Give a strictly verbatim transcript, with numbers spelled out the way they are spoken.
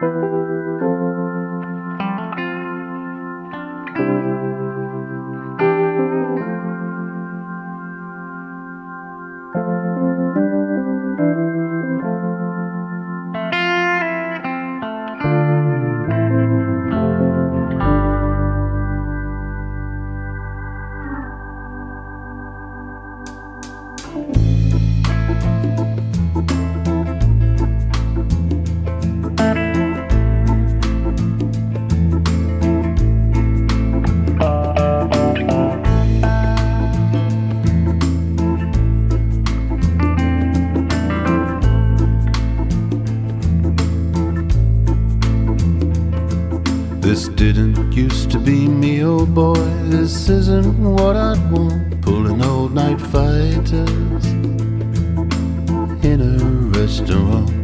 This didn't used to be me, oh boy. This isn't what I'd want. Pulling old night fighters in a restaurant.